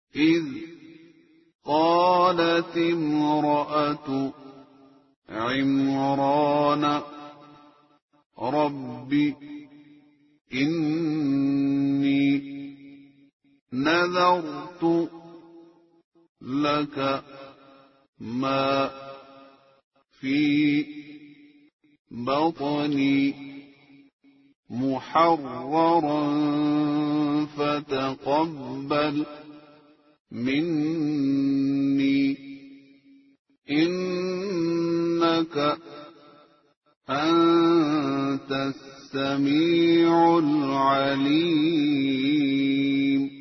إذ قالت امرأة عمران رب إني نذرت لك ما في بطني محررا فتقبل مني إنك أنت السميع العليم